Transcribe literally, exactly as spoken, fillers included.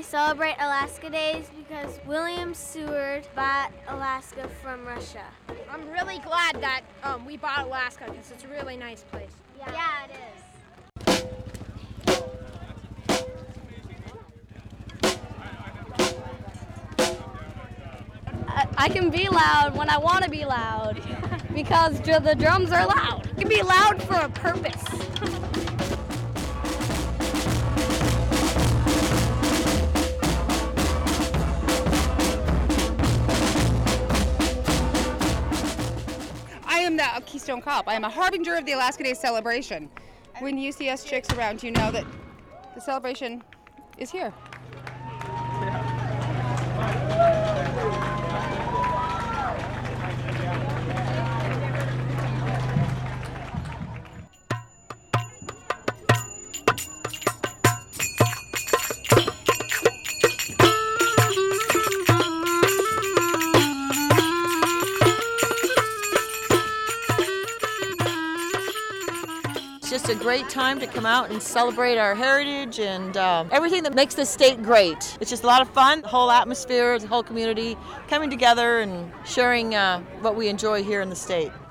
celebrate Alaska Days because William Seward bought Alaska from Russia. I'm really glad that um, we bought Alaska because it's a really nice place. Yeah, yeah it is. I can be loud when I want to be loud because the drums are loud. I can be loud for a purpose. I am the Keystone Cop. I am a harbinger of the Alaska Day celebration. When you see us chicks around, you know that the celebration is here. It's just a great time to come out and celebrate our heritage and uh, everything that makes this state great. It's just a lot of fun, the whole atmosphere, the whole community coming together and sharing uh, what we enjoy here in the state.